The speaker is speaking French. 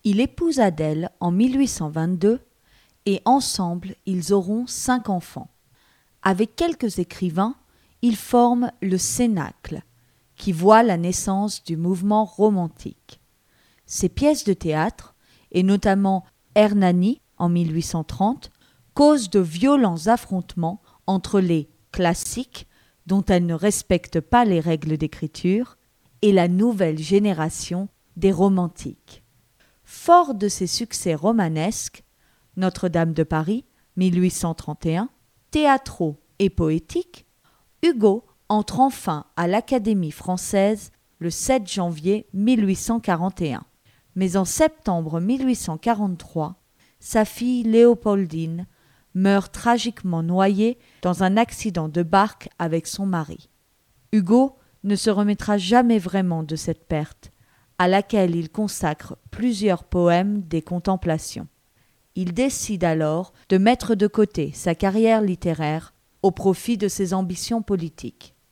Il épouse Adèle en 1822 et ensemble ils auront 5 enfants. Avec quelques écrivains, ils forment le Cénacle, qui voit la naissance du mouvement romantique. Ces pièces de théâtre, et notamment Hernani en 1830, causent de violents affrontements entre les classiques, dont elles ne respectent pas les règles d'écriture, et la nouvelle génération des romantiques. Fort de ses succès romanesques, Notre-Dame de Paris, 1831, théâtraux et poétiques, Hugo entre enfin à l'Académie française le 7 janvier 1841. Mais en septembre 1843, sa fille Léopoldine meurt tragiquement noyée dans un accident de barque avec son mari. Hugo ne se remettra jamais vraiment de cette perte, à laquelle il consacre plusieurs poèmes des Contemplations. Il décide alors de mettre de côté sa carrière littéraire au profit de ses ambitions politiques.